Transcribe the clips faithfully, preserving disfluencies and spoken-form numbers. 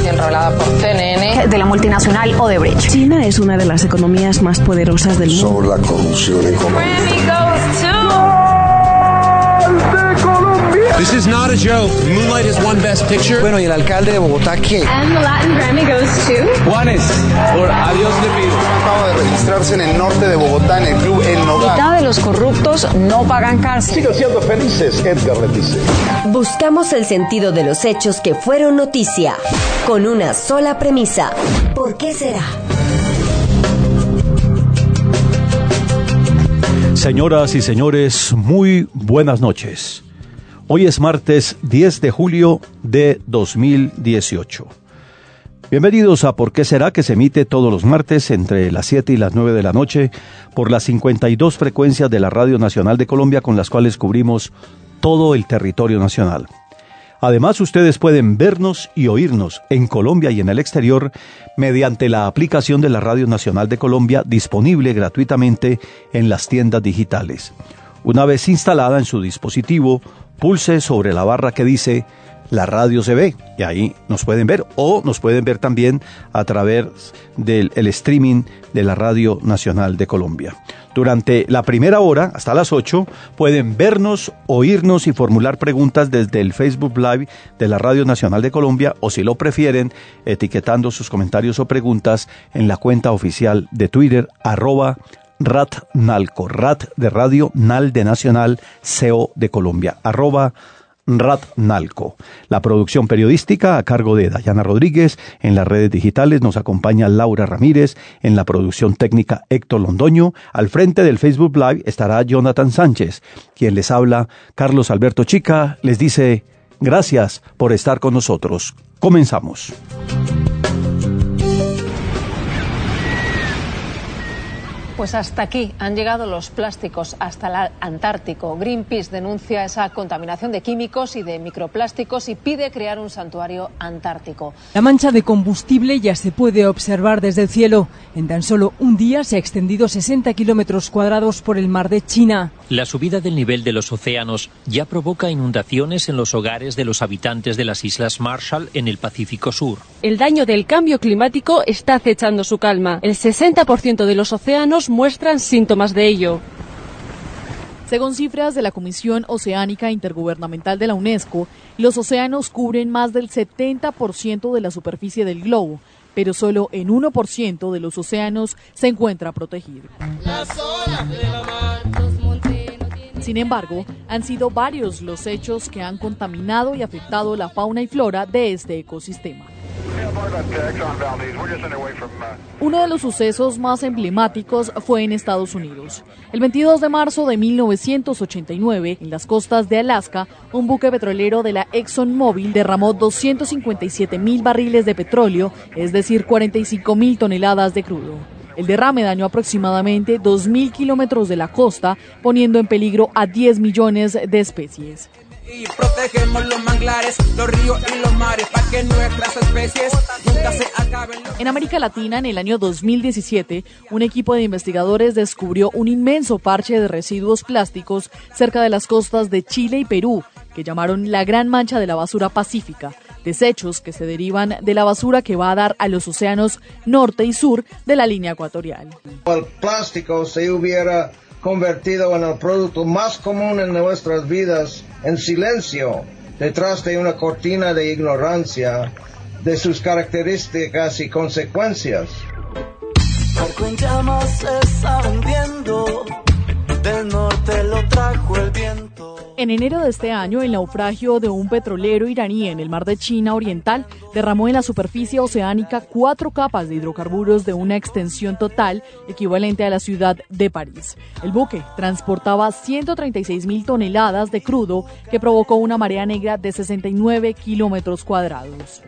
información revelada por C N N de la multinacional Odebrecht. China es una de las economías más poderosas del mundo. Sobre la corrupción económica. This is not a joke. Moonlight has won Best Picture. Bueno, ¿y el alcalde de Bogotá qué? And the Latin Grammy goes to Juanes, por Adiós le pido. Acaba de registrarse en el norte de Bogotá, en el club El Nogal. Mitad de los corruptos no pagan cárcel. Sigan siendo felices, Edgar le dice. Buscamos el sentido de los hechos que fueron noticia, con una sola premisa. ¿Por qué será? Señoras y señores, muy buenas noches. Hoy es martes diez de julio de dos mil dieciocho. Bienvenidos a ¿Por qué será?, que se emite todos los martes entre las siete y las nueve de la noche por las cincuenta y dos frecuencias de la Radio Nacional de Colombia, con las cuales cubrimos todo el territorio nacional. Además, ustedes pueden vernos y oírnos en Colombia y en el exterior mediante la aplicación de la Radio Nacional de Colombia, disponible gratuitamente en las tiendas digitales. Una vez instalada en su dispositivo, pulse sobre la barra que dice "La radio se ve", y ahí nos pueden ver, o nos pueden ver también a través del el streaming de la Radio Nacional de Colombia. Durante la primera hora, hasta las ocho, pueden vernos, oírnos y formular preguntas desde el Facebook Live de la Radio Nacional de Colombia, o si lo prefieren, etiquetando sus comentarios o preguntas en la cuenta oficial de Twitter, arroba Ratnalco, Rat de Radio, Nal de Nacional, C O de Colombia, arroba Ratnalco. La producción periodística a cargo de Dayana Rodríguez. En las redes digitales nos acompaña Laura Ramírez. En la producción técnica, Héctor Londoño. Al frente del Facebook Live estará Jonathan Sánchez. Quien les habla, Carlos Alberto Chica, les dice gracias por estar con nosotros. Comenzamos. Pues hasta aquí han llegado los plásticos, hasta el Antártico. Greenpeace denuncia esa contaminación de químicos y de microplásticos y pide crear un santuario antártico. La mancha de combustible ya se puede observar desde el cielo. En tan solo un día se ha extendido sesenta kilómetros cuadrados por el mar de China. La subida del nivel de los océanos ya provoca inundaciones en los hogares de los habitantes de las Islas Marshall en el Pacífico Sur. El daño del cambio climático está acechando su calma. El sesenta por ciento de los océanos muestran síntomas de ello. Según cifras de la Comisión Oceánica Intergubernamental de la UNESCO, los océanos cubren más del setenta por ciento de la superficie del globo, pero solo en uno por ciento de los océanos se encuentra protegido. Sin embargo, han sido varios los hechos que han contaminado y afectado la fauna y flora de este ecosistema. Uno de los sucesos más emblemáticos fue en Estados Unidos. El veintidós de marzo de mil novecientos ochenta y nueve, en las costas de Alaska, un buque petrolero de la ExxonMobil derramó doscientos cincuenta y siete mil barriles de petróleo, es decir, cuarenta y cinco mil toneladas de crudo. El derrame dañó aproximadamente dos mil kilómetros de la costa, poniendo en peligro a diez millones de especies. Y protegemos los manglares, los ríos y los mares para que nuestras especies nunca se acaben. En América Latina, en el año dos mil diecisiete, un equipo de investigadores descubrió un inmenso parche de residuos plásticos cerca de las costas de Chile y Perú, que llamaron la Gran Mancha de la Basura Pacífica, desechos que se derivan de la basura que va a dar a los océanos norte y sur de la línea ecuatorial. El plástico se hubiera convertido en el producto más común en nuestras vidas, en silencio, detrás de una cortina de ignorancia de sus características y consecuencias. Barco en llamas se está hundiendo, del norte lo trajo el viento. En enero de este año, el naufragio de un petrolero iraní en el mar de China Oriental derramó en la superficie oceánica cuatro capas de hidrocarburos de una extensión total equivalente a la ciudad de París. El buque transportaba ciento treinta y seis mil toneladas de crudo que provocó una marea negra de sesenta y nueve kilómetros cuadrados.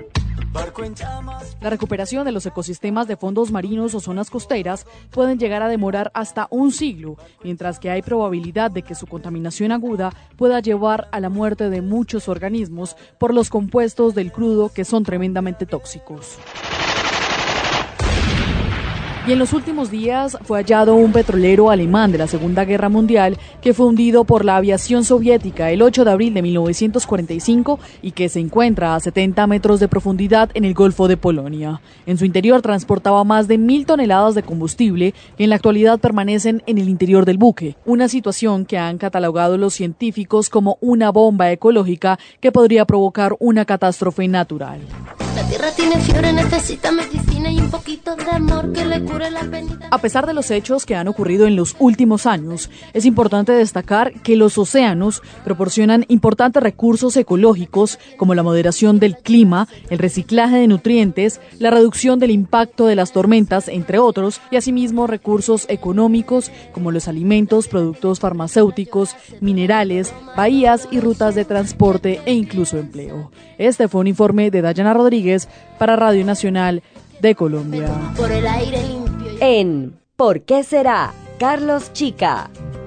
La recuperación de los ecosistemas de fondos marinos o zonas costeras pueden llegar a demorar hasta un siglo, mientras que hay probabilidad de que su contaminación aguda pueda llevar a la muerte de muchos organismos por los compuestos del crudo que son tremendamente tóxicos. Y en los últimos días fue hallado un petrolero alemán de la Segunda Guerra Mundial que fue hundido por la aviación soviética el ocho de abril de mil novecientos cuarenta y cinco y que se encuentra a setenta metros de profundidad en el Golfo de Polonia. En su interior transportaba más de mil toneladas de combustible que en la actualidad permanecen en el interior del buque, una situación que han catalogado los científicos como una bomba ecológica que podría provocar una catástrofe natural. La tierra tiene fiebre, necesita medicina y un poquito de amor que le cure la penita. A pesar de los hechos que han ocurrido en los últimos años, es importante destacar que los océanos proporcionan importantes recursos ecológicos como la moderación del clima, el reciclaje de nutrientes, la reducción del impacto de las tormentas, entre otros, y asimismo recursos económicos como los alimentos, productos farmacéuticos, minerales, bahías y rutas de transporte e incluso empleo. Este fue un informe de Dayana Rodríguez para Radio Nacional de Colombia. Por el aire limpio. En ¿Por qué será? Carlos Chica.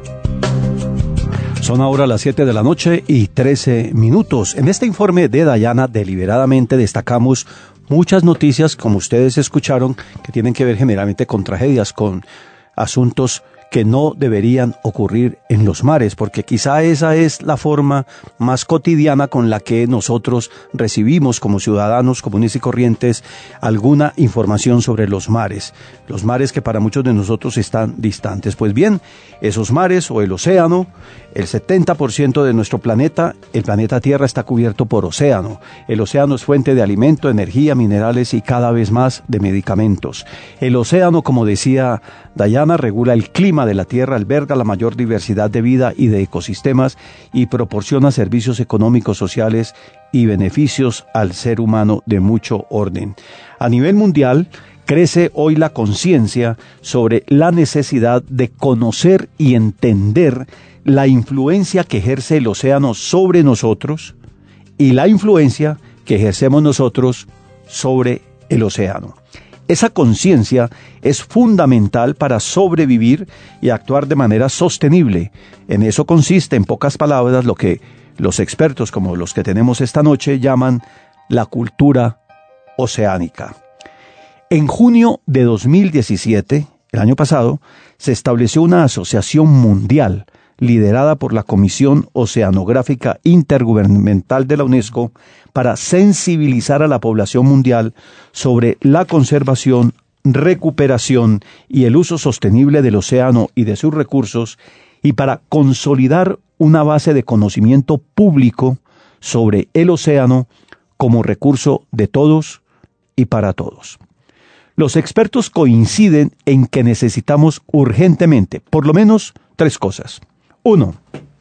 Son ahora las siete de la noche y trece minutos. En este informe de Dayana, deliberadamente destacamos muchas noticias, como ustedes escucharon, que tienen que ver generalmente con tragedias, con asuntos que no deberían ocurrir en los mares, porque quizá esa es la forma más cotidiana con la que nosotros recibimos como ciudadanos comunes y corrientes alguna información sobre los mares, los mares que para muchos de nosotros están distantes. Pues bien, esos mares o el océano, el setenta por ciento de nuestro planeta, el planeta Tierra está cubierto por océano. El océano es fuente de alimento, energía, minerales y cada vez más de medicamentos. El océano, como decía Dayana, regula el clima de la Tierra, alberga la mayor diversidad de vida y de ecosistemas y proporciona servicios económicos, sociales y beneficios al ser humano de mucho orden. A nivel mundial, crece hoy la conciencia sobre la necesidad de conocer y entender la influencia que ejerce el océano sobre nosotros y la influencia que ejercemos nosotros sobre el océano. Esa conciencia es fundamental para sobrevivir y actuar de manera sostenible. En eso consiste, en pocas palabras, lo que los expertos como los que tenemos esta noche llaman la cultura oceánica. En junio de dos mil diecisiete, el año pasado, se estableció una asociación mundial liderada por la Comisión Oceanográfica Intergubernamental de la UNESCO para sensibilizar a la población mundial sobre la conservación, recuperación y el uso sostenible del océano y de sus recursos, y para consolidar una base de conocimiento público sobre el océano como recurso de todos y para todos. Los expertos coinciden en que necesitamos urgentemente, por lo menos, tres cosas. Uno,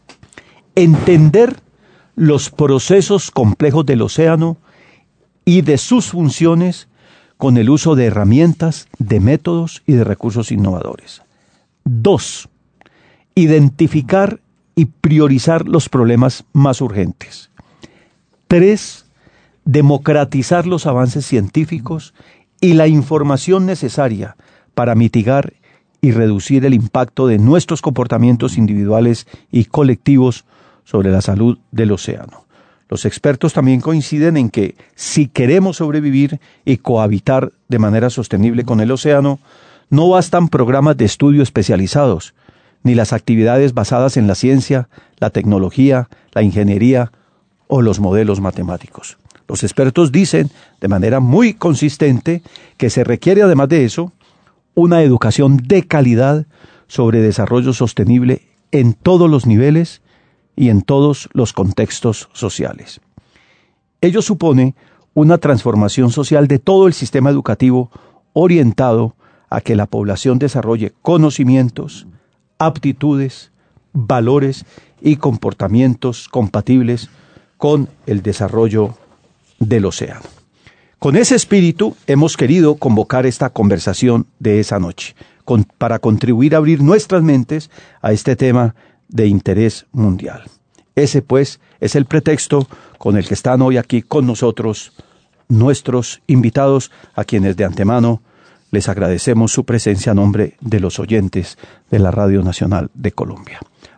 entender los procesos complejos del océano y de sus funciones con el uso de herramientas, de métodos y de recursos innovadores. Dos, identificar y priorizar los problemas más urgentes. Tres, democratizar los avances científicos y la información necesaria para mitigar y reducir el impacto de nuestros comportamientos individuales y colectivos sobre la salud del océano. Los expertos también coinciden en que si queremos sobrevivir y cohabitar de manera sostenible con el océano, no bastan programas de estudio especializados, ni las actividades basadas en la ciencia, la tecnología, la ingeniería o los modelos matemáticos. Los expertos dicen de manera muy consistente que se requiere, además de eso, una educación de calidad sobre desarrollo sostenible en todos los niveles y en todos los contextos sociales. Ello supone una transformación social de todo el sistema educativo orientado a que la población desarrolle conocimientos, aptitudes, valores y comportamientos compatibles con el desarrollo del océano. Con ese espíritu hemos querido convocar esta conversación de esa noche, con, para contribuir a abrir nuestras mentes a este tema de interés mundial. Ese, pues, es el pretexto con el que están hoy aquí con nosotros nuestros invitados, a quienes de antemano les agradecemos su presencia a nombre de los oyentes de la Radio Nacional de Colombia.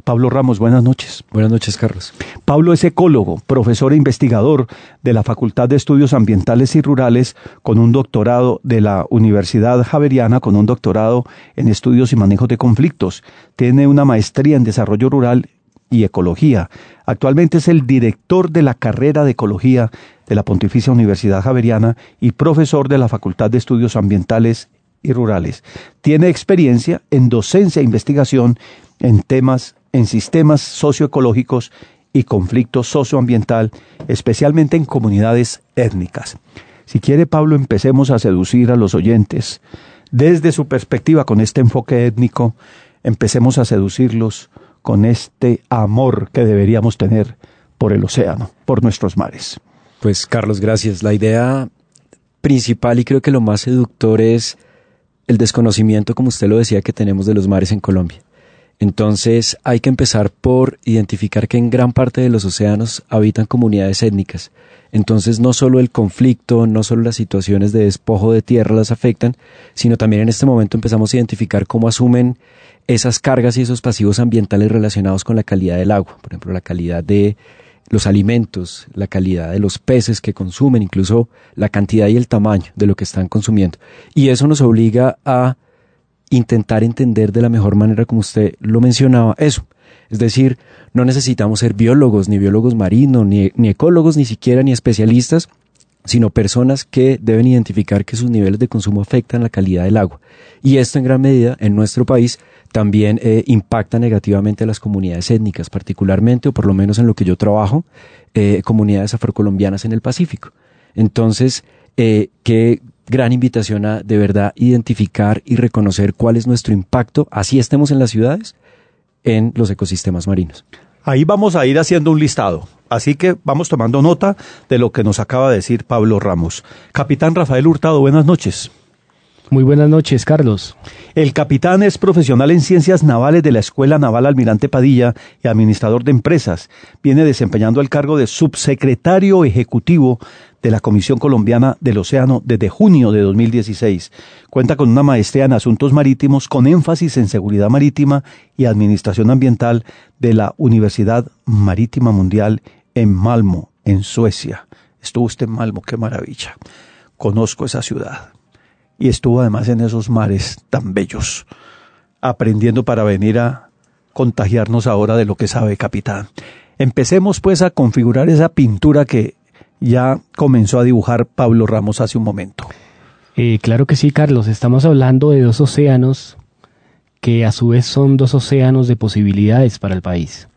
Pablo Ramos, buenas noches. Buenas noches, Carlos. Pablo es ecólogo, profesor e investigador de la Facultad de Estudios Ambientales y Rurales, con un doctorado de la Universidad Javeriana, con un doctorado en Estudios y Manejo de Conflictos. Tiene una maestría en Desarrollo Rural y Ecología. Actualmente es el director de la carrera de Ecología de la Pontificia Universidad Javeriana y profesor de la Facultad de Estudios Ambientales y Rurales. Tiene experiencia en docencia e investigación en temas, en sistemas socioecológicos y conflicto socioambiental, especialmente en comunidades étnicas. Si quiere, Pablo, empecemos a seducir a los oyentes. Desde su perspectiva, con este enfoque étnico, empecemos a seducirlos con este amor que deberíamos tener por el océano, por nuestros mares. Pues, Carlos, gracias. La idea principal y creo que lo más seductor es el desconocimiento, como usted lo decía, que tenemos de los mares en Colombia. Entonces hay que empezar por identificar que en gran parte de los océanos habitan comunidades étnicas. Entonces no solo el conflicto, no solo las situaciones de despojo de tierra las afectan, sino también en este momento empezamos a identificar cómo asumen esas cargas y esos pasivos ambientales relacionados con la calidad del agua. Por ejemplo, la calidad de los alimentos, la calidad de los peces que consumen, incluso la cantidad y el tamaño de lo que están consumiendo. Y eso nos obliga a intentar entender de la mejor manera, como usted lo mencionaba, eso. Es decir, no necesitamos ser biólogos, ni biólogos marinos, ni, ni ecólogos, ni siquiera ni especialistas, sino personas que deben identificar que sus niveles de consumo afectan la calidad del agua. Y esto en gran medida en nuestro país también eh, impacta negativamente a las comunidades étnicas, particularmente, o por lo menos en lo que yo trabajo, eh, comunidades afrocolombianas en el Pacífico. Entonces, eh, qué gran invitación a de verdad identificar y reconocer cuál es nuestro impacto, así estemos en las ciudades, en los ecosistemas marinos. Ahí vamos a ir haciendo un listado, así que vamos tomando nota de lo que nos acaba de decir Pablo Ramos. Capitán Rafael Hurtado, buenas noches. Muy buenas noches, Carlos. El capitán es profesional en ciencias navales de la Escuela Naval Almirante Padilla y administrador de empresas. Viene desempeñando el cargo de subsecretario ejecutivo de la Comisión Colombiana del Océano desde junio de dos mil dieciséis. Cuenta con una maestría en asuntos marítimos con énfasis en seguridad marítima y administración ambiental de la Universidad Marítima Mundial en Malmö, en Suecia. Estuvo usted en Malmö, qué maravilla. Conozco esa ciudad. Y estuvo además en esos mares tan bellos, aprendiendo para venir a contagiarnos ahora de lo que sabe, capitán. Empecemos pues a configurar esa pintura que ya comenzó a dibujar Pablo Ramos hace un momento. Eh, claro que sí, Carlos. Estamos hablando de dos océanos que a su vez son dos océanos de posibilidades para el país.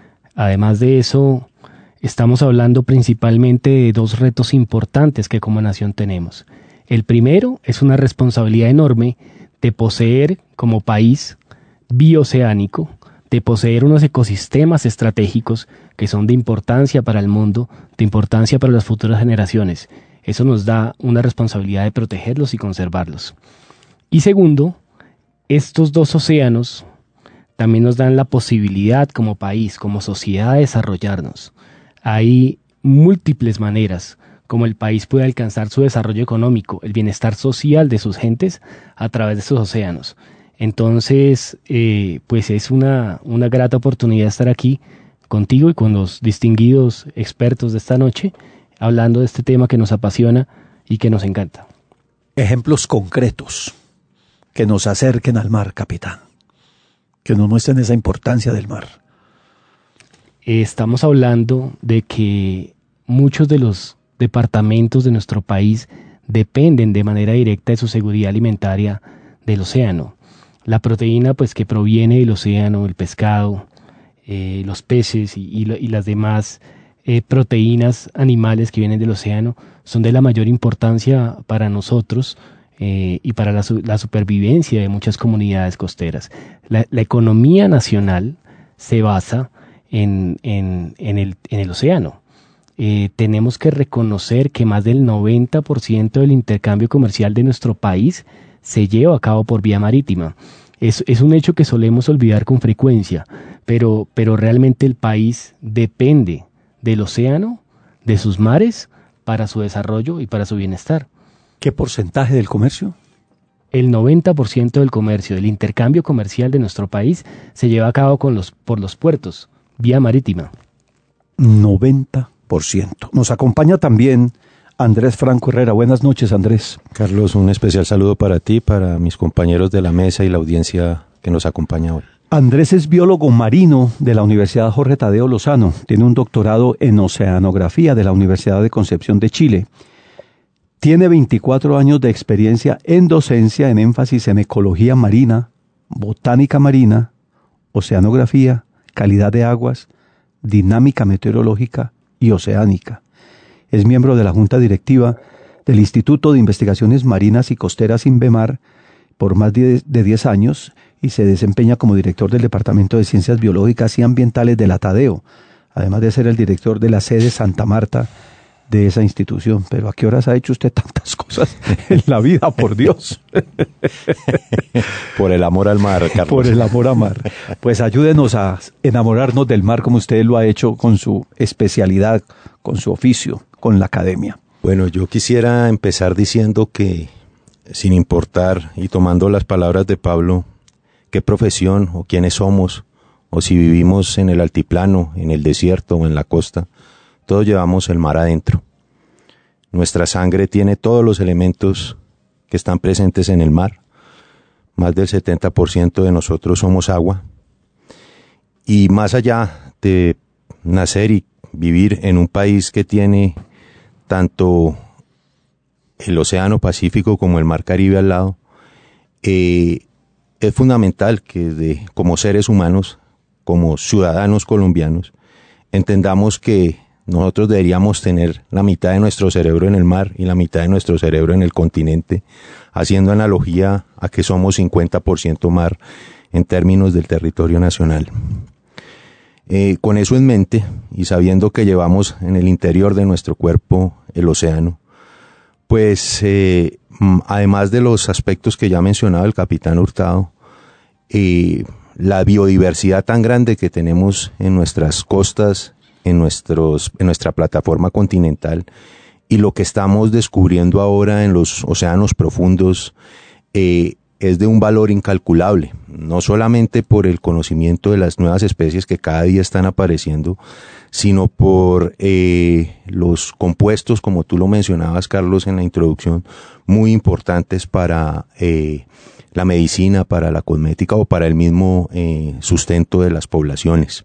Además de eso, estamos hablando principalmente de dos retos importantes que como nación tenemos. El primero es una responsabilidad enorme de poseer como país bioceánico, de poseer unos ecosistemas estratégicos que son de importancia para el mundo, de importancia para las futuras generaciones. Eso nos da una responsabilidad de protegerlos y conservarlos. Y segundo, estos dos océanos también nos dan la posibilidad como país, como sociedad, de desarrollarnos. Hay múltiples maneras como el país puede alcanzar su desarrollo económico, el bienestar social de sus gentes a través de estos océanos. Entonces, eh, pues es una, una grata oportunidad estar aquí contigo y con los distinguidos expertos de esta noche, hablando de este tema que nos apasiona y que nos encanta. Ejemplos concretos que nos acerquen al mar, capitán, que nos muestren esa importancia del mar. Eh, estamos hablando de que muchos de los departamentos de nuestro país dependen de manera directa de su seguridad alimentaria del océano. La proteína pues que proviene del océano, el pescado, eh, los peces y, y, y las demás eh, proteínas animales que vienen del océano son de la mayor importancia para nosotros eh, y para la, la supervivencia de muchas comunidades costeras. La, la economía nacional se basa en, en, en, el, en el océano. Eh, tenemos que reconocer que más del noventa por ciento del intercambio comercial de nuestro país se lleva a cabo por vía marítima. Es, es un hecho que solemos olvidar con frecuencia, pero, pero realmente el país depende del océano, de sus mares, para su desarrollo y para su bienestar. ¿Qué porcentaje del comercio? el noventa por ciento del comercio, del intercambio comercial de nuestro país, se lleva a cabo con los, por los puertos, vía marítima. noventa por ciento. Nos acompaña también Andrés Franco Herrera. Buenas noches, Andrés. Carlos, un especial saludo para ti, para mis compañeros de la mesa y la audiencia que nos acompaña hoy. Andrés es biólogo marino de la Universidad Jorge Tadeo Lozano. Tiene un doctorado en oceanografía de la Universidad de Concepción de Chile. Tiene veinticuatro años de experiencia en docencia en énfasis en ecología marina, botánica marina, oceanografía, calidad de aguas, dinámica meteorológica y oceánica. Es miembro de la Junta Directiva del Instituto de Investigaciones Marinas y Costeras INVEMAR por más de diez años y se desempeña como director del Departamento de Ciencias Biológicas y Ambientales de la Tadeo, además de ser el director de la sede Santa Marta de esa institución. Pero ¿a qué horas ha hecho usted tantas cosas en la vida, por Dios? Por el amor al mar, Carlos. Por el amor al mar. Pues ayúdenos a enamorarnos del mar como usted lo ha hecho con su especialidad, con su oficio, con la academia. Bueno, yo quisiera empezar diciendo que, sin importar y tomando las palabras de Pablo, qué profesión o quiénes somos, o si vivimos en el altiplano, en el desierto o en la costa, todos llevamos el mar adentro. Nuestra sangre tiene todos los elementos que están presentes en el mar. Más del setenta por ciento de nosotros somos agua. Y más allá de nacer y vivir en un país que tiene tanto el Océano Pacífico como el Mar Caribe al lado, eh, es fundamental que de, como seres humanos, como ciudadanos colombianos, entendamos que nosotros deberíamos tener la mitad de nuestro cerebro en el mar y la mitad de nuestro cerebro en el continente, haciendo analogía a que somos cincuenta por ciento mar en términos del territorio nacional. Eh, con eso en mente y sabiendo que llevamos en el interior de nuestro cuerpo el océano, pues eh, además de los aspectos que ya mencionaba el capitán Hurtado, eh, la biodiversidad tan grande que tenemos en nuestras costas, en nuestros, en nuestra plataforma continental, y lo que estamos descubriendo ahora en los océanos profundos, eh, es de un valor incalculable, no solamente por el conocimiento de las nuevas especies que cada día están apareciendo, sino por eh, los compuestos, como tú lo mencionabas, Carlos, en la introducción, muy importantes para eh, la medicina, para la cosmética o para el mismo eh, sustento de las poblaciones.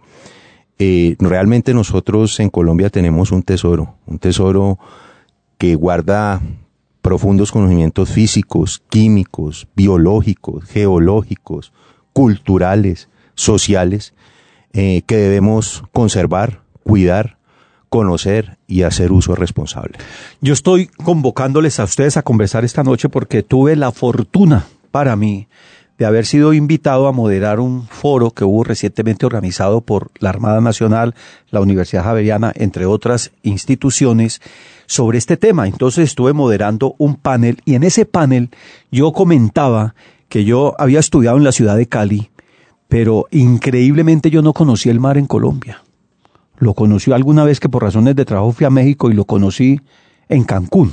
Eh, realmente nosotros en Colombia tenemos un tesoro, un tesoro que guarda profundos conocimientos físicos, químicos, biológicos, geológicos, culturales, sociales, eh, que debemos conservar, cuidar, conocer y hacer uso responsable. Yo estoy convocándoles a ustedes a conversar esta noche porque tuve la fortuna para mí de haber sido invitado a moderar un foro que hubo recientemente organizado por la Armada Nacional, la Universidad Javeriana, entre otras instituciones, sobre este tema. Entonces estuve moderando un panel y en ese panel yo comentaba que yo había estudiado en la ciudad de Cali, pero increíblemente yo no conocí el mar en Colombia. Lo conocí alguna vez que por razones de trabajo fui a México y lo conocí en Cancún,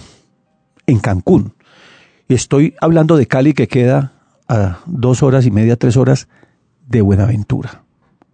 en Cancún. Y estoy hablando de Cali, que queda a dos horas y media, tres horas de Buenaventura,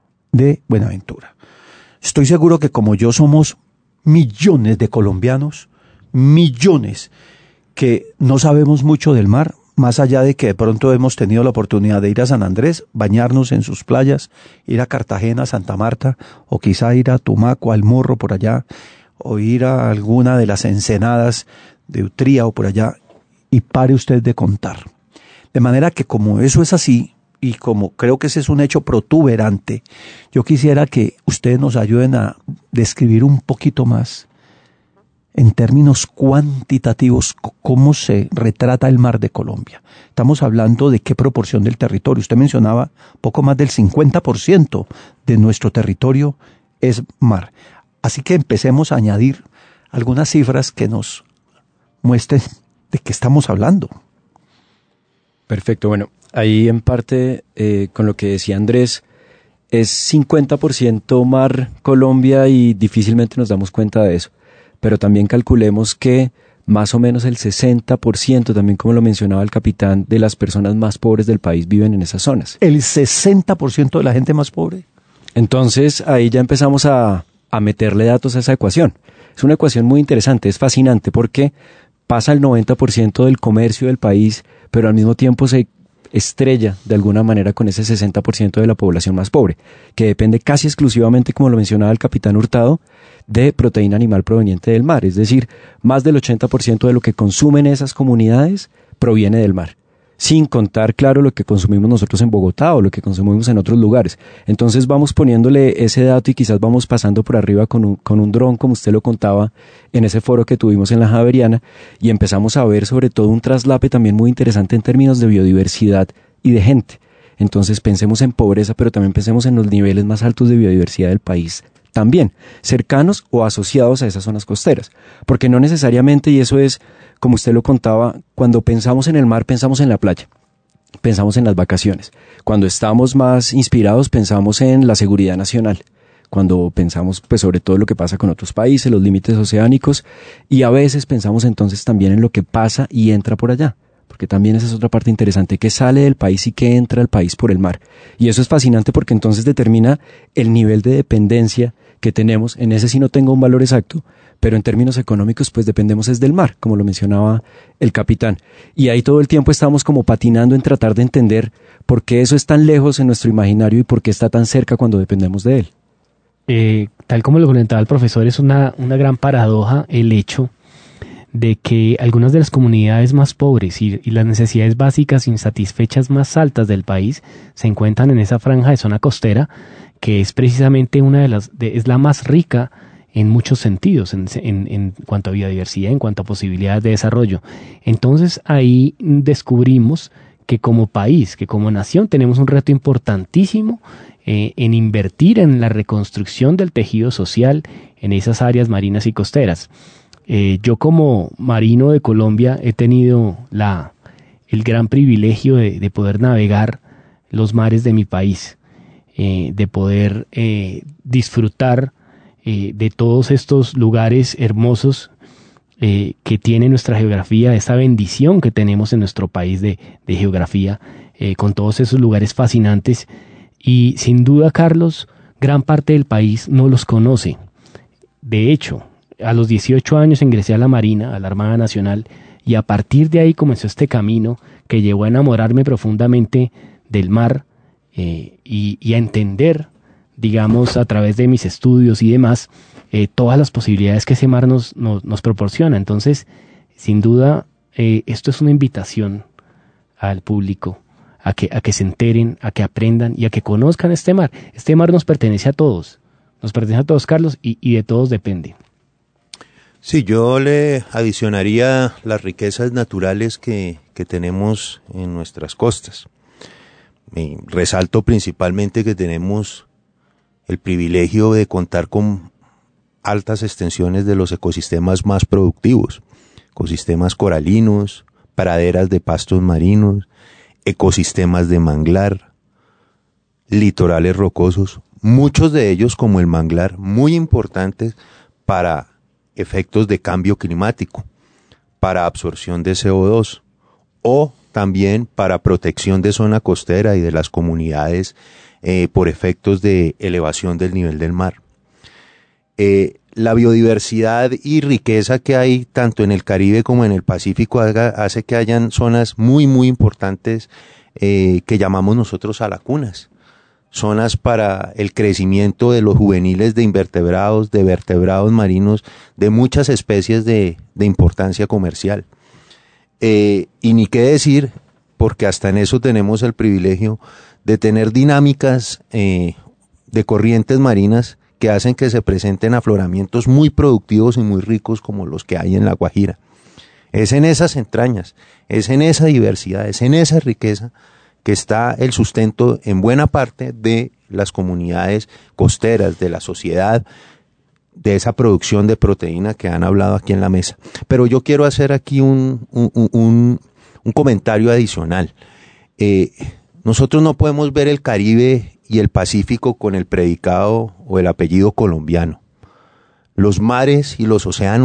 de Buenaventura. Estoy seguro que como yo somos millones de colombianos, millones que no sabemos mucho del mar, más allá de que de pronto hemos tenido la oportunidad de ir a San Andrés, bañarnos en sus playas, ir a Cartagena, Santa Marta, o quizá ir a Tumaco, al Morro por allá, o ir a alguna de las ensenadas de Utría o por allá, y pare usted de contar. De manera que como eso es así, y como creo que ese es un hecho protuberante, yo quisiera que ustedes nos ayuden a describir un poquito más, en términos cuantitativos, cómo se retrata el mar de Colombia. Estamos hablando de qué proporción del territorio. Usted mencionaba poco más del cincuenta por ciento de nuestro territorio es mar. Así que empecemos a añadir algunas cifras que nos muestren de qué estamos hablando. Perfecto, bueno, ahí en parte eh, con lo que decía Andrés, es cincuenta por ciento mar Colombia y difícilmente nos damos cuenta de eso, pero también calculemos que más o menos el sesenta por ciento, también como lo mencionaba el capitán, de las personas más pobres del país viven en esas zonas. ¿El sesenta por ciento de la gente más pobre? Entonces ahí ya empezamos a, a meterle datos a esa ecuación. Es una ecuación muy interesante, es fascinante porque pasa el noventa por ciento del comercio del país, pero al mismo tiempo se estrella de alguna manera con ese sesenta por ciento de la población más pobre, que depende casi exclusivamente, como lo mencionaba el capitán Hurtado, de proteína animal proveniente del mar. Es decir, más del ochenta por ciento de lo que consumen esas comunidades proviene del mar, sin contar, claro, lo que consumimos nosotros en Bogotá o lo que consumimos en otros lugares. Entonces vamos poniéndole ese dato y quizás vamos pasando por arriba con un, con un dron, como usted lo contaba en ese foro que tuvimos en la Javeriana, y empezamos a ver sobre todo un traslape también muy interesante en términos de biodiversidad y de gente. Entonces pensemos en pobreza, pero también pensemos en los niveles más altos de biodiversidad del país también, cercanos o asociados a esas zonas costeras, porque no necesariamente, y eso es, como usted lo contaba, cuando pensamos en el mar pensamos en la playa, pensamos en las vacaciones, cuando estamos más inspirados pensamos en la seguridad nacional, cuando pensamos pues sobre todo lo que pasa con otros países, los límites oceánicos, y a veces pensamos entonces también en lo que pasa y entra por allá, porque también esa es otra parte interesante, que sale del país y que entra al país por el mar. Y eso es fascinante porque entonces determina el nivel de dependencia que tenemos. En ese sí no tengo un valor exacto, pero en términos económicos pues dependemos es del mar, como lo mencionaba el capitán. Y ahí todo el tiempo estamos como patinando en tratar de entender por qué eso es tan lejos en nuestro imaginario y por qué está tan cerca cuando dependemos de él. Eh, tal como lo comentaba el profesor, es una, una gran paradoja el hecho de que algunas de las comunidades más pobres y, y las necesidades básicas insatisfechas más altas del país se encuentran en esa franja de zona costera, que es precisamente una de las, de, es la más rica en muchos sentidos, en, en, en cuanto a biodiversidad, en cuanto a posibilidades de desarrollo. Entonces ahí descubrimos que como país, que como nación tenemos un reto importantísimo eh, en invertir en la reconstrucción del tejido social en esas áreas marinas y costeras. Eh, yo como marino de Colombia he tenido la, el gran privilegio de, de poder navegar los mares de mi país, eh, de poder eh, disfrutar eh, de todos estos lugares hermosos eh, que tiene nuestra geografía, esa bendición que tenemos en nuestro país de, de geografía, eh, con todos esos lugares fascinantes. Y sin duda, Carlos, gran parte del país no los conoce. De hecho, a los dieciocho años ingresé a la Marina, a la Armada Nacional, y a partir de ahí comenzó este camino que llevó a enamorarme profundamente del mar eh, y, y a entender, digamos, a través de mis estudios y demás, eh, todas las posibilidades que ese mar nos, nos, nos proporciona. Entonces, sin duda, eh, esto es una invitación al público a que, a que se enteren, a que aprendan y a que conozcan este mar. Este mar nos pertenece a todos, nos pertenece a todos, Carlos, y, y de todos depende. Sí, yo le adicionaría las riquezas naturales que, que tenemos en nuestras costas. Y resalto principalmente que tenemos el privilegio de contar con altas extensiones de los ecosistemas más productivos, ecosistemas coralinos, praderas de pastos marinos, ecosistemas de manglar, litorales rocosos, muchos de ellos como el manglar, muy importantes para efectos de cambio climático, para absorción de C O dos o también para protección de zona costera y de las comunidades eh, por efectos de elevación del nivel del mar. Eh, la biodiversidad y riqueza que hay tanto en el Caribe como en el Pacífico haga, hace que hayan zonas muy muy importantes eh, que llamamos nosotros alacunas. Zonas para el crecimiento de los juveniles de invertebrados, de vertebrados marinos, de muchas especies de, de importancia comercial. Eh, y ni qué decir, porque hasta en eso tenemos el privilegio de tener dinámicas eh, de corrientes marinas que hacen que se presenten afloramientos muy productivos y muy ricos como los que hay en La Guajira. Es en esas entrañas, es en esa diversidad, es en esa riqueza que está el sustento en buena parte de las comunidades costeras, de la sociedad, de esa producción de proteína que han hablado aquí en la mesa. Pero yo quiero hacer aquí un, un, un, un comentario adicional. Eh, nosotros no podemos ver el Caribe y el Pacífico con el predicado o el apellido colombiano. Los mares y los océanos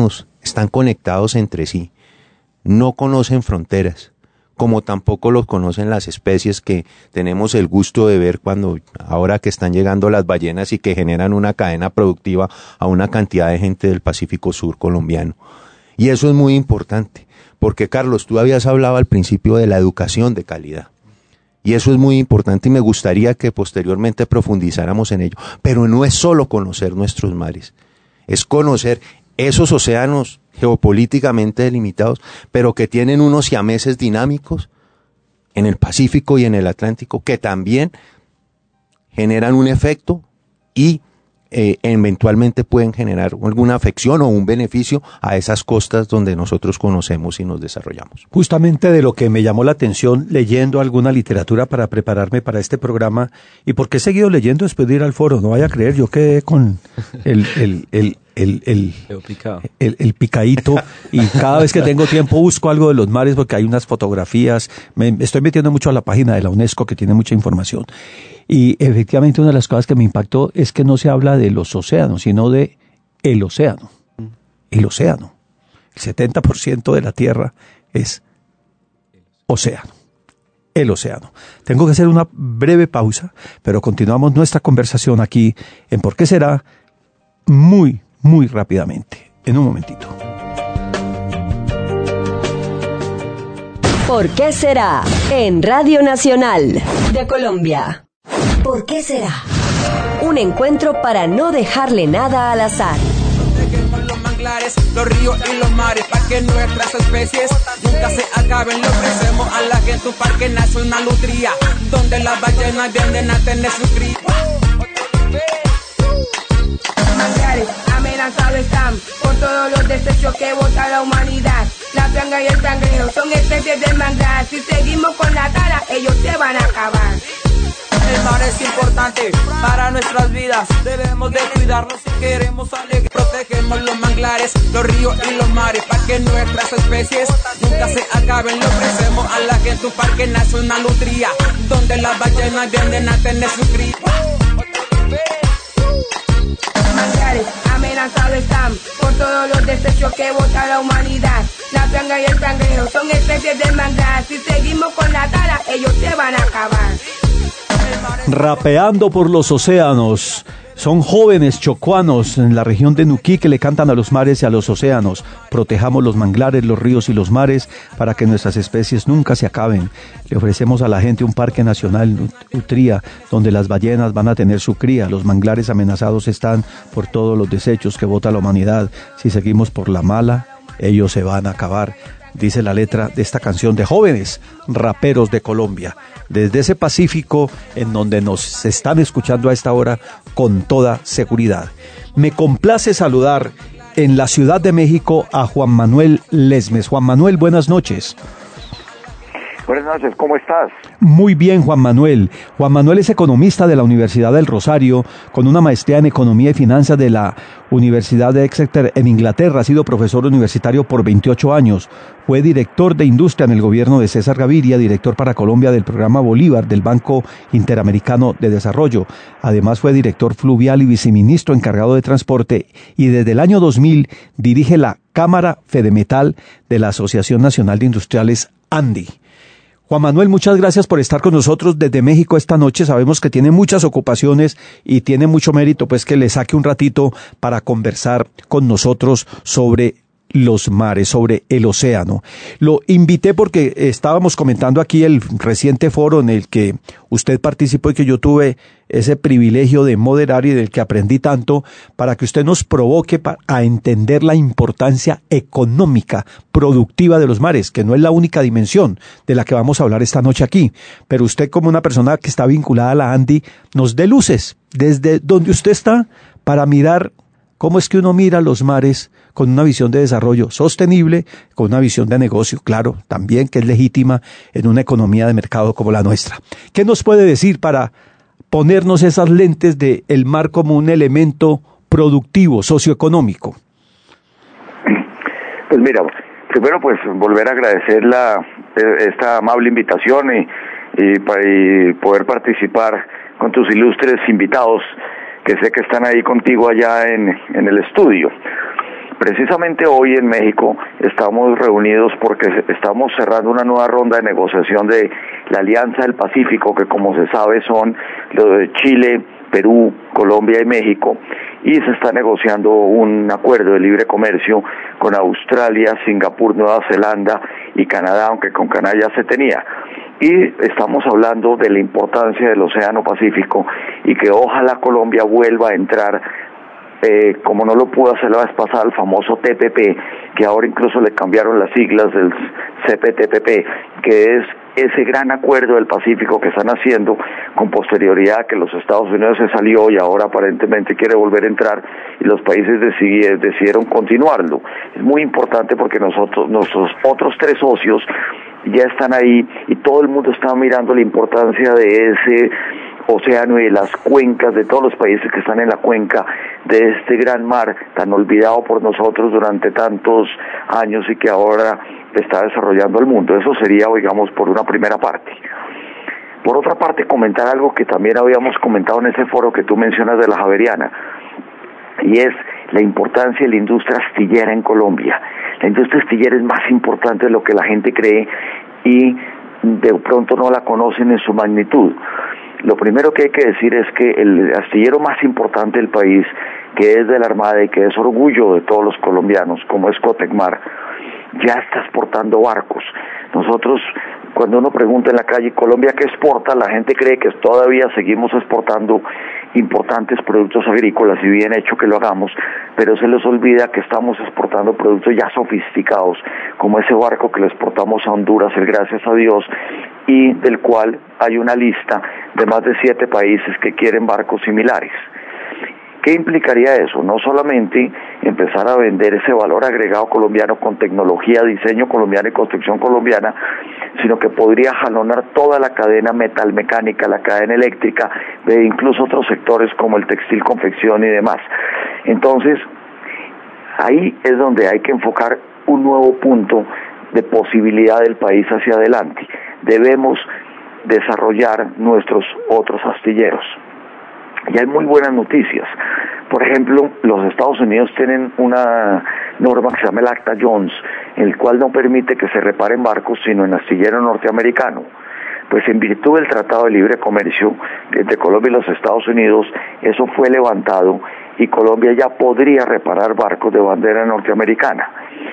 están conectados entre sí, no conocen fronteras, como tampoco los conocen las especies que tenemos el gusto de ver cuando, ahora que están llegando las ballenas y que generan una cadena productiva a una cantidad de gente del Pacífico Sur colombiano. Y eso es muy importante, porque Carlos, tú habías hablado al principio de la educación de calidad. Y eso es muy importante y me gustaría que posteriormente profundizáramos en ello. Pero no es solo conocer nuestros mares, es conocer esos océanos geopolíticamente delimitados, pero que tienen unos siameses dinámicos en el Pacífico y en el Atlántico, que también generan un efecto y eh, eventualmente pueden generar alguna afección o un beneficio a esas costas donde nosotros conocemos y nos desarrollamos. Justamente de lo que me llamó la atención leyendo alguna literatura para prepararme para este programa, y porque he seguido leyendo después de ir al foro, no vaya a creer, yo quedé con el, el, el El, el, el, el picadito, y cada vez que tengo tiempo busco algo de los mares porque hay unas fotografías, me estoy metiendo mucho a la página de la UNESCO que tiene mucha información, y efectivamente una de las cosas que me impactó es que no se habla de los océanos, sino de el océano, el océano, el setenta por ciento de la Tierra es océano. El océano. Tengo que hacer una breve pausa, pero continuamos nuestra conversación aquí en ¿Por qué será? Muy muy rápidamente, en un momentito. ¿Por qué será? En Radio Nacional de Colombia. ¿Por qué será? Un encuentro para no dejarle nada al azar. Protegemos los manglares, los ríos y los mares, para que nuestras especies nunca se acaben. Le ofrecemos a la gente un parque nacional nutria, donde las ballenas vienen a tener su cría. Manglares amenazados están por todos los desechos que bota la humanidad. La planga y el cangrejo son especies de manglar. Si seguimos con la tala, ellos se van a acabar. El mar es importante para nuestras vidas. Debemos de cuidarnos si queremos alegría. Protegemos los manglares, los ríos y los mares, para que nuestras especies nunca se acaben. Le ofrecemos a la gente un parque nacional nutria, donde las ballenas vienen a tener su cría. Manglares amenazados están por todos los desechos que bota la humanidad. La planga y el cangrejo son especies de manglar. Si seguimos con la tala, ellos se van a acabar. Rapeando por los océanos. Son jóvenes chocuanos en la región de Nuquí que le cantan a los mares y a los océanos. Protejamos los manglares, los ríos y los mares para que nuestras especies nunca se acaben. Le ofrecemos a la gente un parque nacional nutria donde las ballenas van a tener su cría. Los manglares amenazados están por todos los desechos que bota la humanidad. Si seguimos por la mala, ellos se van a acabar. Dice la letra de esta canción de jóvenes raperos de Colombia, desde ese Pacífico en donde nos están escuchando a esta hora con toda seguridad. Me complace saludar en la Ciudad de México a Juan Manuel Lesmes. Juan Manuel, buenas noches. Buenas noches, ¿cómo estás? Muy bien, Juan Manuel. Juan Manuel es economista de la Universidad del Rosario, con una maestría en Economía y Finanzas de la Universidad de Exeter en Inglaterra. Ha sido profesor universitario por veintiocho años. Fue director de Industria en el gobierno de César Gaviria, director para Colombia del programa Bolívar del Banco Interamericano de Desarrollo. Además fue director fluvial y viceministro encargado de Transporte, y desde el año dos mil dirige la Cámara Fedemetal de la Asociación Nacional de Industriales ANDI. Juan Manuel, muchas gracias por estar con nosotros desde México esta noche. Sabemos que tiene muchas ocupaciones y tiene mucho mérito pues que le saque un ratito para conversar con nosotros sobre los mares, sobre el océano. Lo invité porque estábamos comentando aquí el reciente foro en el que usted participó y que yo tuve ese privilegio de moderar y del que aprendí tanto, para que usted nos provoque a entender la importancia económica, productiva de los mares, que no es la única dimensión de la que vamos a hablar esta noche aquí, pero usted, como una persona que está vinculada a la ANDI, nos dé luces desde donde usted está para mirar cómo es que uno mira los mares con una visión de desarrollo sostenible, con una visión de negocio, claro, también que es legítima en una economía de mercado como la nuestra. ¿Qué nos puede decir para ponernos esas lentes de el mar como un elemento productivo, socioeconómico? Pues mira, primero pues volver a agradecer la, esta amable invitación y, y, y poder participar con tus ilustres invitados, que sé que están ahí contigo allá en, en el estudio. precisamente hoy en México estamos reunidos porque estamos cerrando una nueva ronda de negociación de la Alianza del Pacífico, que como se sabe son los de Chile, Perú, Colombia y México, y se está negociando un acuerdo de libre comercio con Australia, Singapur, Nueva Zelanda y Canadá, aunque con Canadá ya se tenía. Y estamos hablando de la importancia del Océano Pacífico y que ojalá Colombia vuelva a entrar, eh, como no lo pudo hacer la vez pasada, el famoso T P P, que ahora incluso le cambiaron las siglas del C P T P P, que es ese gran acuerdo del Pacífico que están haciendo con posterioridad a que los Estados Unidos se salió y ahora aparentemente quiere volver a entrar y los países decidieron, decidieron continuarlo. Es muy importante porque nosotros, nuestros otros tres socios ya están ahí y todo el mundo está mirando la importancia de ese océano y de las cuencas de todos los países que están en la cuenca de este gran mar tan olvidado por nosotros durante tantos años y que ahora está desarrollando el mundo. Eso sería, digamos, por una primera parte. Por otra parte, comentar algo que también habíamos comentado en ese foro que tú mencionas de la Javeriana, y es la importancia de la industria astillera en Colombia. La industria astillera es más importante de lo que la gente cree y de pronto no la conocen en su magnitud. Lo primero que hay que decir es que el astillero más importante del país, que es de la Armada y que es orgullo de todos los colombianos, como es Cotecmar, ya está exportando barcos. Nosotros, cuando uno pregunta en la calle, ¿Colombia qué exporta?, la gente cree que todavía seguimos exportando importantes productos agrícolas, y bien hecho que lo hagamos, pero se les olvida que estamos exportando productos ya sofisticados, como ese barco que le exportamos a Honduras, el Gracias a Dios, y del cual hay una lista de más de siete países que quieren barcos similares. ¿Qué implicaría eso? No solamente empezar a vender ese valor agregado colombiano con tecnología, diseño colombiano y construcción colombiana, sino que podría jalonar toda la cadena metalmecánica, la cadena eléctrica, de incluso otros sectores como el textil, confección y demás. Entonces, ahí es donde hay que enfocar un nuevo punto de posibilidad del país hacia adelante. Debemos desarrollar nuestros otros astilleros. Y hay muy buenas noticias. Por ejemplo, los Estados Unidos tienen una norma que se llama el Acta Jones, en el cual no permite que se reparen barcos sino en astillero norteamericano. Pues en virtud del Tratado de Libre Comercio entre Colombia y los Estados Unidos, eso fue levantado y Colombia ya podría reparar barcos de bandera norteamericana.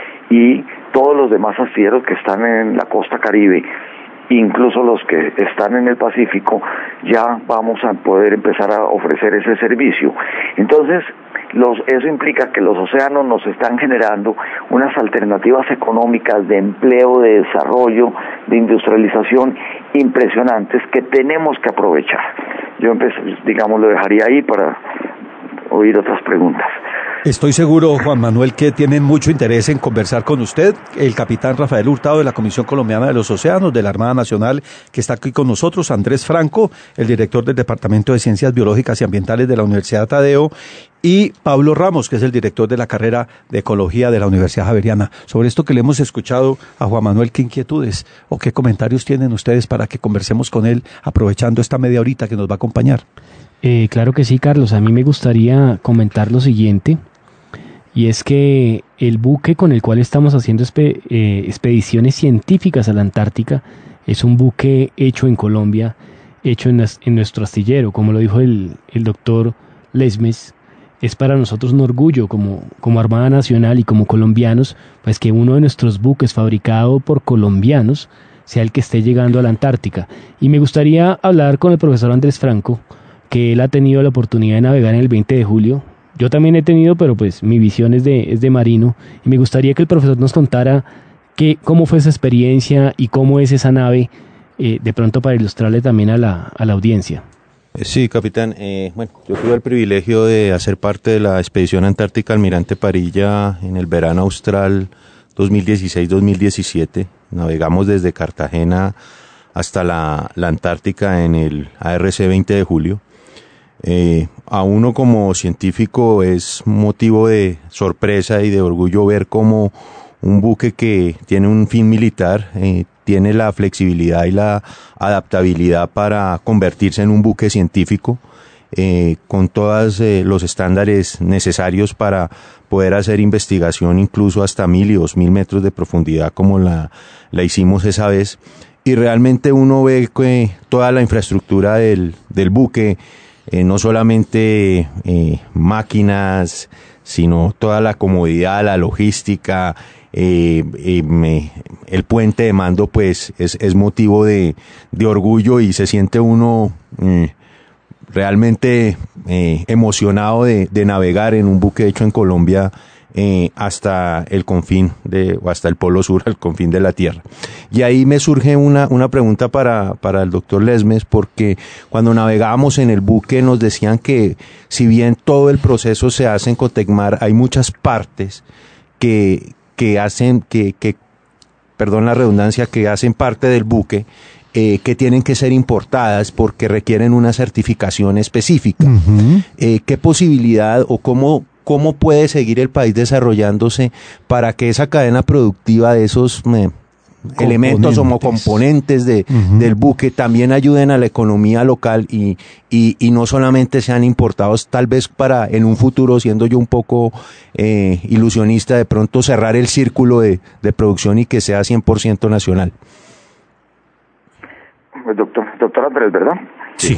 Y todos los demás astilleros que están en la costa Caribe, incluso los que están en el Pacífico, ya vamos a poder empezar a ofrecer ese servicio. Entonces, los, eso implica que los océanos nos están generando unas alternativas económicas de empleo, de desarrollo, de industrialización impresionantes que tenemos que aprovechar. Yo, digamos, lo dejaría ahí para oír otras preguntas. Estoy seguro, Juan Manuel, que tienen mucho interés en conversar con usted, el capitán Rafael Hurtado de la Comisión Colombiana de los Océanos de la Armada Nacional, que está aquí con nosotros, Andrés Franco, el director del Departamento de Ciencias Biológicas y Ambientales de la Universidad Tadeo, y Pablo Ramos, que es el director de la carrera de Ecología de la Universidad Javeriana. Sobre esto que le hemos escuchado a Juan Manuel, ¿qué inquietudes o qué comentarios tienen ustedes para que conversemos con él, aprovechando esta media horita que nos va a acompañar? Eh, claro que sí, Carlos. A mí me gustaría comentar lo siguiente. Y es que el buque con el cual estamos haciendo espe- eh, expediciones científicas a la Antártica es un buque hecho en Colombia, hecho en, las, en nuestro astillero. Como lo dijo el, el doctor Lesmes, es para nosotros un orgullo como, como Armada Nacional y como colombianos, pues que uno de nuestros buques fabricado por colombianos sea el que esté llegando a la Antártica. Y me gustaría hablar con el profesor Andrés Franco, que él ha tenido la oportunidad de navegar en el veinte de julio. Yo también he tenido, pero pues mi visión es de, es de marino, y me gustaría que el profesor nos contara que, cómo fue esa experiencia y cómo es esa nave, eh, de pronto para ilustrarle también a la, a la audiencia. Sí, capitán. Eh, bueno, yo tuve el privilegio de hacer parte de la expedición antártica Almirante Parilla en el verano austral dos mil dieciséis dos mil diecisiete. Navegamos desde Cartagena hasta la, la Antártica en el A R C veinte de julio. Eh, a uno como científico es motivo de sorpresa y de orgullo ver cómo un buque que tiene un fin militar eh, tiene la flexibilidad y la adaptabilidad para convertirse en un buque científico eh, con todos eh, los estándares necesarios para poder hacer investigación incluso hasta mil y dos mil metros de profundidad como la, la hicimos esa vez. Y realmente uno ve que toda la infraestructura del, del buque, eh, no solamente eh, máquinas, sino toda la comodidad, la logística, eh, eh, me, el puente de mando, pues es, es motivo de, de orgullo y se siente uno eh, realmente eh, emocionado de, de navegar en un buque hecho en Colombia eh, hasta el confín de, o hasta el polo sur, al confín de la tierra. Y ahí me surge una, una pregunta para, para el doctor Lesmes, porque cuando navegábamos en el buque nos decían que si bien todo el proceso se hace en Cotecmar, hay muchas partes que, que hacen, que, que, perdón la redundancia, que hacen parte del buque, eh, que tienen que ser importadas porque requieren una certificación específica. Uh-huh. Eh, ¿qué posibilidad o cómo ¿Cómo puede seguir el país desarrollándose para que esa cadena productiva de esos eh, elementos o componentes de, uh-huh. del buque también ayuden a la economía local y, y, y no solamente sean importados, tal vez para en un futuro, siendo yo un poco eh, ilusionista, de pronto cerrar el círculo de, de producción y que sea cien por ciento nacional? Doctor, doctor Andrés, ¿verdad? Sí.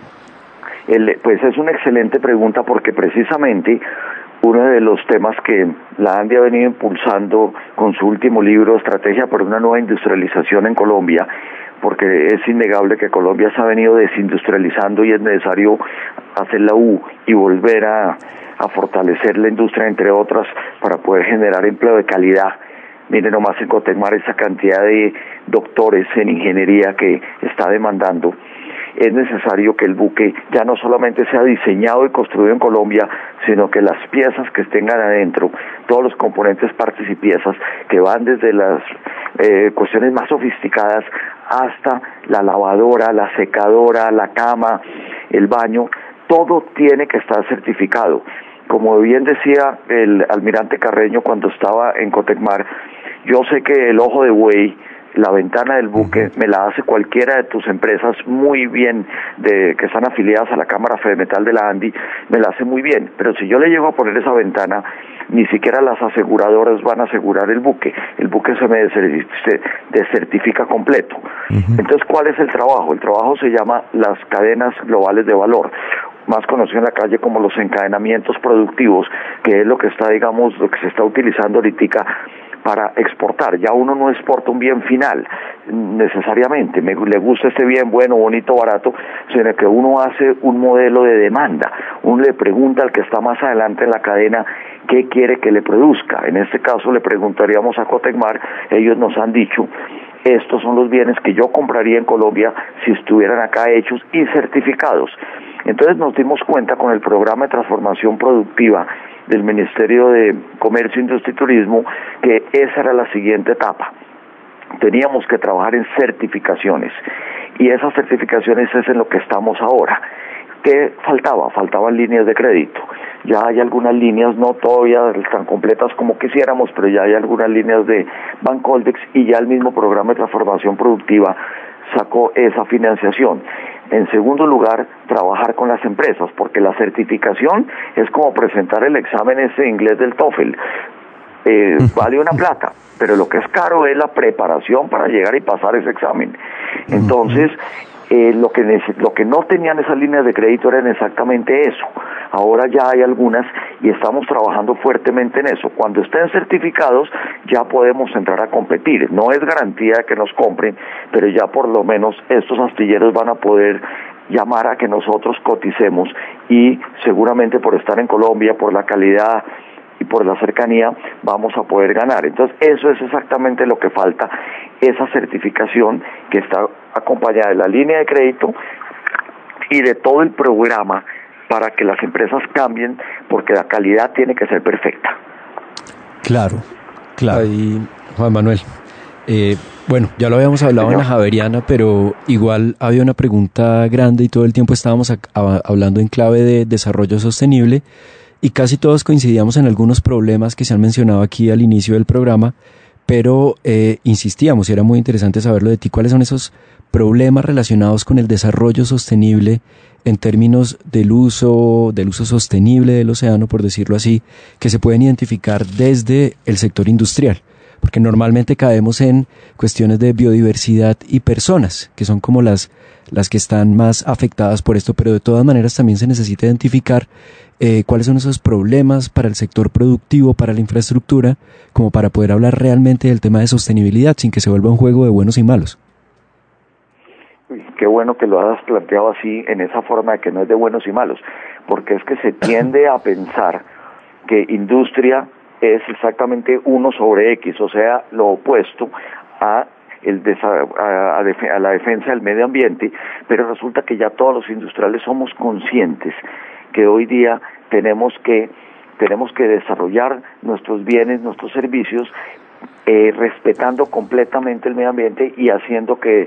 El, pues es una excelente pregunta porque precisamente uno de los temas que la ANDI ha venido impulsando con su último libro, Estrategia para una nueva industrialización en Colombia, porque es innegable que Colombia se ha venido desindustrializando y es necesario hacer la U y volver a, a fortalecer la industria, entre otras, para poder generar empleo de calidad. Miren nomás en Cotecmar esa cantidad de doctores en ingeniería que está demandando. Es necesario que el buque ya no solamente sea diseñado y construido en Colombia, sino que las piezas que estén adentro, todos los componentes, partes y piezas, que van desde las eh, cuestiones más sofisticadas hasta la lavadora, la secadora, la cama, el baño, todo tiene que estar certificado. Como bien decía el almirante Carreño cuando estaba en Cotecmar, yo sé que el ojo de buey, la ventana del buque, me la hace cualquiera de tus empresas muy bien, de que están afiliadas a la Cámara Fedemetal de la ANDI, me la hace muy bien, pero si yo le llego a poner esa ventana, ni siquiera las aseguradoras van a asegurar el buque, el buque se me desertifica completo. Uh-huh. Entonces, ¿cuál es el trabajo? El trabajo se llama las cadenas globales de valor, más conocido en la calle como los encadenamientos productivos, que es lo que está, digamos, lo que se está utilizando ahorita para exportar. Ya uno no exporta un bien final necesariamente, me le gusta este bien bueno, bonito, barato, sino que uno hace un modelo de demanda. Uno le pregunta al que está más adelante en la cadena qué quiere que le produzca. En este caso le preguntaríamos a Cotecmar, ellos nos han dicho, estos son los bienes que yo compraría en Colombia si estuvieran acá hechos y certificados. Entonces nos dimos cuenta con el programa de transformación productiva del Ministerio de Comercio, Industria y Turismo que esa era la siguiente etapa. Teníamos que trabajar en certificaciones y esas certificaciones es en lo que estamos ahora. ¿Qué faltaba? Faltaban líneas de crédito. Ya hay algunas líneas, no todavía tan completas como quisiéramos, pero ya hay algunas líneas de Bancoldex y ya el mismo programa de transformación productiva sacó esa financiación. En segundo lugar, trabajar con las empresas, porque la certificación es como presentar el examen ese inglés del TOEFL. Eh, vale una plata, pero lo que es caro es la preparación para llegar y pasar ese examen. Entonces, eh, lo que lo que no tenían esas líneas de crédito eran exactamente eso. Ahora ya hay algunas y estamos trabajando fuertemente en eso. Cuando estén certificados ya podemos entrar a competir. No es garantía de que nos compren, pero ya por lo menos estos astilleros van a poder llamar a que nosotros coticemos y seguramente por estar en Colombia, por la calidad y por la cercanía, vamos a poder ganar. Entonces, eso es exactamente lo que falta, esa certificación que está acompañada de la línea de crédito y de todo el programa para que las empresas cambien, porque la calidad tiene que ser perfecta. Claro, claro. Ahí, Juan Manuel, eh, bueno, ya lo habíamos hablado Señor. en la Javeriana, pero igual había una pregunta grande y todo el tiempo estábamos a, a, hablando en clave de desarrollo sostenible y casi todos coincidíamos en algunos problemas que se han mencionado aquí al inicio del programa, pero eh, insistíamos y era muy interesante saberlo de ti, cuáles son esos problemas relacionados con el desarrollo sostenible en términos del uso, del uso sostenible del océano, por decirlo así, que se pueden identificar desde el sector industrial. Porque normalmente caemos en cuestiones de biodiversidad y personas, que son como las, las que están más afectadas por esto, pero de todas maneras también se necesita identificar eh, cuáles son esos problemas para el sector productivo, para la infraestructura, como para poder hablar realmente del tema de sostenibilidad, sin que se vuelva un juego de buenos y malos. Qué bueno que lo has planteado así, en esa forma de que no es de buenos y malos, porque es que se tiende a pensar que industria es exactamente uno sobre X, o sea, lo opuesto a, el desa- a, a, def- a la defensa del medio ambiente, pero resulta que ya todos los industriales somos conscientes que hoy día tenemos que, tenemos que desarrollar nuestros bienes, nuestros servicios, eh, respetando completamente el medio ambiente y haciendo que,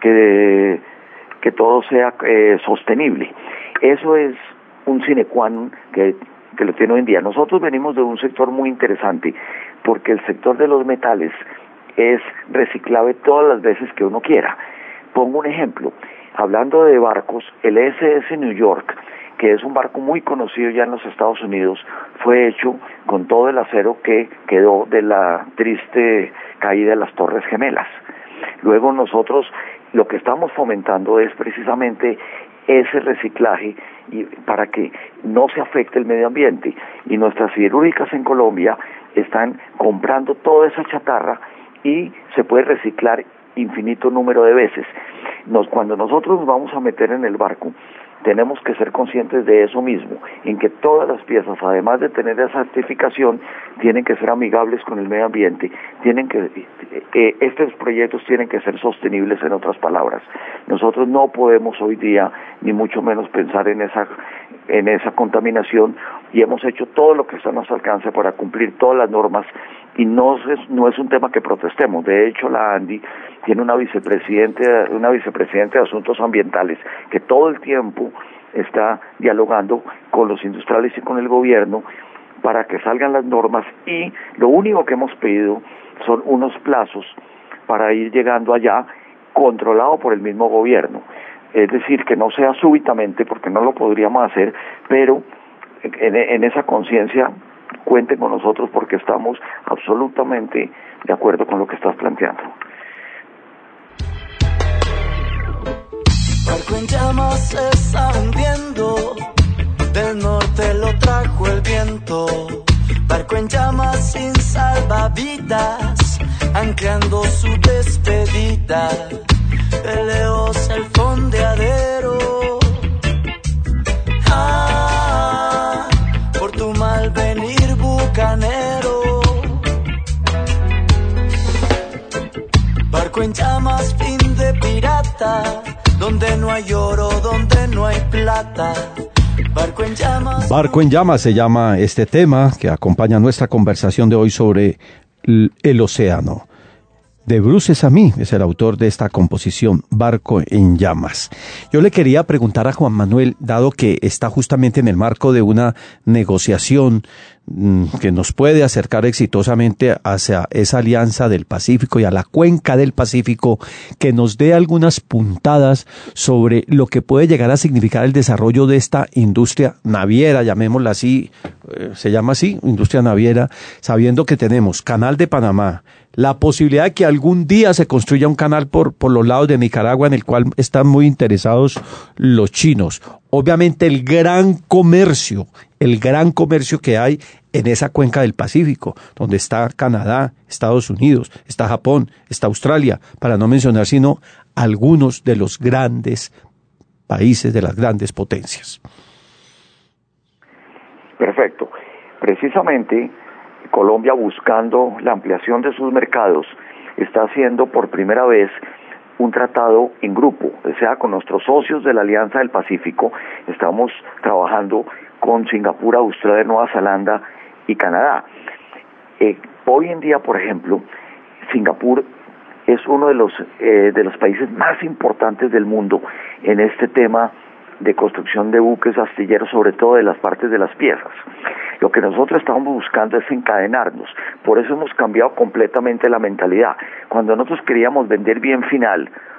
que, que todo sea eh, sostenible. Eso es un sine qua non que que lo tiene hoy en día. Nosotros venimos de un sector muy interesante, porque el sector de los metales es reciclable todas las veces que uno quiera. Pongo un ejemplo, hablando de barcos, el S S New York, que es un barco muy conocido ya en los Estados Unidos, fue hecho con todo el acero que quedó de la triste caída de las Torres Gemelas. Luego nosotros lo que estamos fomentando es precisamente ese reciclaje y para que no se afecte el medio ambiente, y nuestras siderúrgicas en Colombia están comprando toda esa chatarra y se puede reciclar infinito número de veces. Nos, cuando nosotros nos vamos a meter en el barco, tenemos que ser conscientes de eso mismo, en que todas las piezas, además de tener esa certificación, tienen que ser amigables con el medio ambiente, tienen que, eh, estos proyectos tienen que ser sostenibles, en otras palabras. Nosotros no podemos hoy día, ni mucho menos pensar en esa, en esa contaminación, y hemos hecho todo lo que está a nuestro alcance para cumplir todas las normas, y no es, no es un tema que protestemos. De hecho, la ANDI tiene una vicepresidente, una vicepresidenta de Asuntos Ambientales que todo el tiempo está dialogando con los industriales y con el gobierno para que salgan las normas, y lo único que hemos pedido son unos plazos para ir llegando allá, controlado por el mismo gobierno. Es decir, que no sea súbitamente, porque no lo podríamos hacer, pero en, en esa conciencia cuenten con nosotros, porque estamos absolutamente de acuerdo con lo que estás planteando. Barco en llamas se está hundiendo, del norte lo trajo el viento. Barco en llamas sin salvavidas, anclando su despedida. De lejos el fondeadero. Ah, por tu mal venir bucanero. Barco en llamas, fin de pirata, donde no hay oro, donde no hay plata. Barco en llamas. Barco en llamas se llama este tema que acompaña nuestra conversación de hoy sobre el, el océano. De Bruce Samy es el autor de esta composición, Barco en llamas. Yo le quería preguntar a Juan Manuel, dado que está justamente en el marco de una negociación mmm, que nos puede acercar exitosamente hacia esa alianza del Pacífico y a la cuenca del Pacífico, que nos dé algunas puntadas sobre lo que puede llegar a significar el desarrollo de esta industria naviera, llamémosla así, eh, se llama así, industria naviera, sabiendo que tenemos Canal de Panamá, la posibilidad de que algún día se construya un canal por, por los lados de Nicaragua, en el cual están muy interesados los chinos. Obviamente el gran comercio, el gran comercio que hay en esa cuenca del Pacífico, donde está Canadá, Estados Unidos, está Japón, está Australia, para no mencionar sino algunos de los grandes países, de las grandes potencias. Perfecto. Precisamente Colombia, buscando la ampliación de sus mercados, está haciendo por primera vez un tratado en grupo, o sea, con nuestros socios de la Alianza del Pacífico. Estamos trabajando con Singapur, Australia, Nueva Zelanda y Canadá. Eh, hoy en día, por ejemplo, Singapur es uno de los eh, de los países más importantes del mundo en este tema de construcción de buques astilleros, sobre todo de las partes de las piezas. Lo que nosotros estamos buscando es encadenarnos, por eso hemos cambiado completamente la mentalidad. Cuando nosotros queríamos vender bien final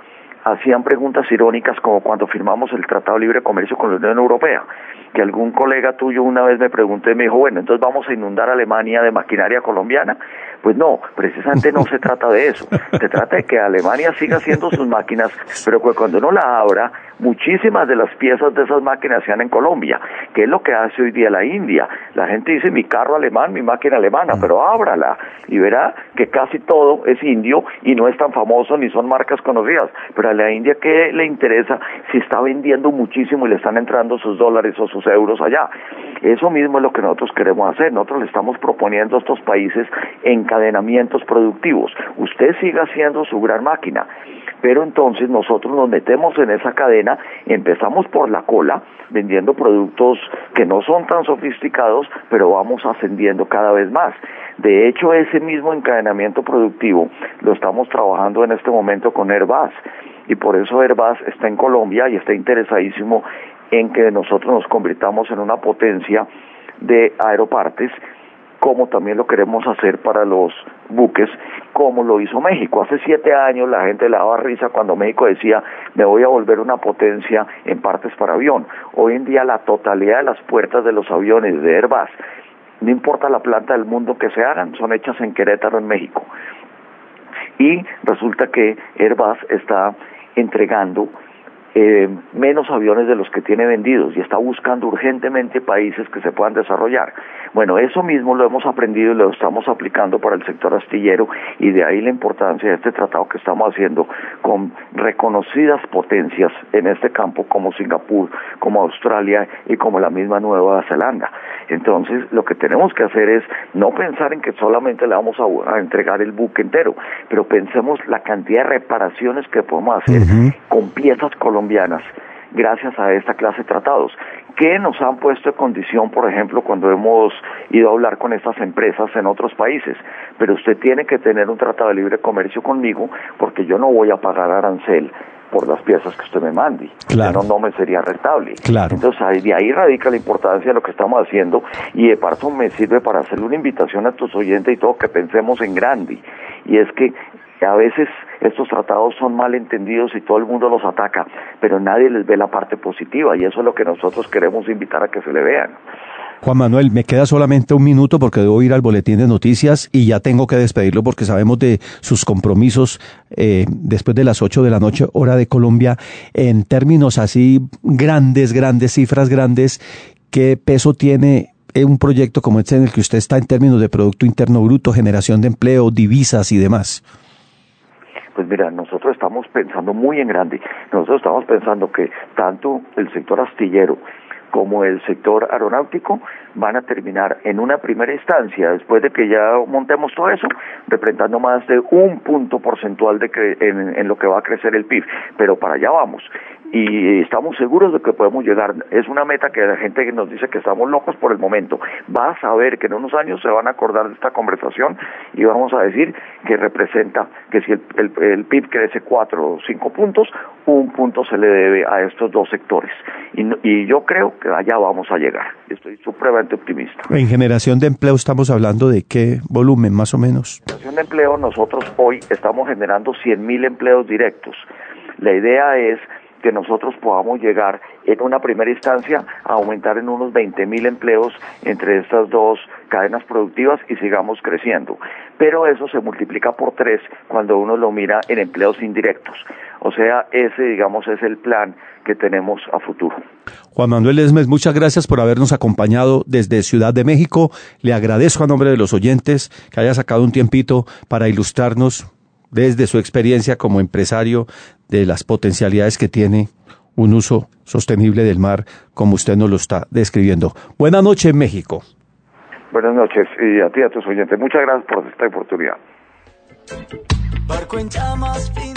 hacían preguntas irónicas como cuando firmamos el Tratado de Libre Comercio con la Unión Europea, que algún colega tuyo una vez me preguntó y me dijo, bueno, entonces vamos a inundar a Alemania de maquinaria colombiana. Pues no, precisamente no se trata de eso, se trata de que Alemania siga haciendo sus máquinas, pero que cuando uno la abra, muchísimas de las piezas de esas máquinas sean en Colombia, que es lo que hace hoy día la India. La gente dice mi carro alemán, mi máquina alemana, pero ábrala y verá que casi todo es indio y no es tan famoso ni son marcas conocidas, pero a la India ¿qué le interesa si está vendiendo muchísimo y le están entrando sus dólares o sus euros allá? Eso mismo es lo que nosotros queremos hacer. Nosotros le estamos proponiendo a estos países encadenamientos productivos. Usted siga haciendo su gran máquina, pero entonces nosotros nos metemos en esa cadena, empezamos por la cola, vendiendo productos que no son tan sofisticados, pero vamos ascendiendo cada vez más. De hecho, ese mismo encadenamiento productivo lo estamos trabajando en este momento con Airbus, y por eso Airbus está en Colombia y está interesadísimo en que nosotros nos convirtamos en una potencia de aeropartes, como también lo queremos hacer para los buques, como lo hizo México. Hace siete años la gente le daba risa cuando México decía, me voy a volver una potencia en partes para avión. Hoy en día la totalidad de las puertas de los aviones de Airbus, no importa la planta del mundo que se hagan, son hechas en Querétaro, en México. Y resulta que Airbus está entregando Eh, menos aviones de los que tiene vendidos y está buscando urgentemente países que se puedan desarrollar. Bueno, eso mismo lo hemos aprendido y lo estamos aplicando para el sector astillero, y de ahí la importancia de este tratado que estamos haciendo con reconocidas potencias en este campo como Singapur, como Australia y como la misma Nueva Zelanda. Entonces, lo que tenemos que hacer es no pensar en que solamente le vamos a, a entregar el buque entero, pero pensemos la cantidad de reparaciones que podemos hacer uh-huh. con piezas colombianas gracias a esta clase de tratados, que nos han puesto en condición, por ejemplo, cuando hemos ido a hablar con estas empresas en otros países. Pero usted tiene que tener un tratado de libre comercio conmigo, porque yo no voy a pagar arancel por las piezas que usted me mande. Claro. No, no me sería rentable. Claro. Entonces, ahí, de ahí radica la importancia de lo que estamos haciendo, y de paso me sirve para hacerle una invitación a tus oyentes y todo, que pensemos en grande. Y es que a veces estos tratados son mal entendidos y todo el mundo los ataca, pero nadie les ve la parte positiva, y eso es lo que nosotros queremos invitar a que se le vean. Juan Manuel, me queda solamente un minuto porque debo ir al boletín de noticias y ya tengo que despedirlo porque sabemos de sus compromisos eh, después de las ocho de la noche, hora de Colombia. En términos así grandes, grandes, cifras grandes, ¿qué peso tiene un proyecto como este en el que usted está en términos de Producto Interno Bruto, generación de empleo, divisas y demás? Pues mira, nosotros estamos pensando muy en grande. Nosotros estamos pensando que tanto el sector astillero como el sector aeronáutico van a terminar en una primera instancia, después de que ya montemos todo eso, representando más de un punto porcentual de que, en, en lo que va a crecer el P I B, pero para allá vamos. Y estamos seguros de que podemos llegar. Es una meta que la gente nos dice que estamos locos por el momento. Va a saber que en unos años se van a acordar de esta conversación y vamos a decir que representa que si el, el, el P I B crece cuatro o cinco puntos, un punto se le debe a estos dos sectores. Y, y yo creo que allá vamos a llegar. Estoy supremamente optimista. En generación de empleo estamos hablando de qué volumen más o menos. En generación de empleo nosotros hoy estamos generando cien mil empleos directos. La idea es que nosotros podamos llegar en una primera instancia a aumentar en unos veinte mil empleos entre estas dos cadenas productivas y sigamos creciendo. Pero eso se multiplica por tres cuando uno lo mira en empleos indirectos. O sea, ese, digamos, es el plan que tenemos a futuro. Juan Manuel Esmes, muchas gracias por habernos acompañado desde Ciudad de México. Le agradezco a nombre de los oyentes que haya sacado un tiempito para ilustrarnos desde su experiencia como empresario de las potencialidades que tiene un uso sostenible del mar, como usted nos lo está describiendo. Buenas noches, México. Buenas noches, y a ti y a tus oyentes. Muchas gracias por esta oportunidad. Barco en llamas, fin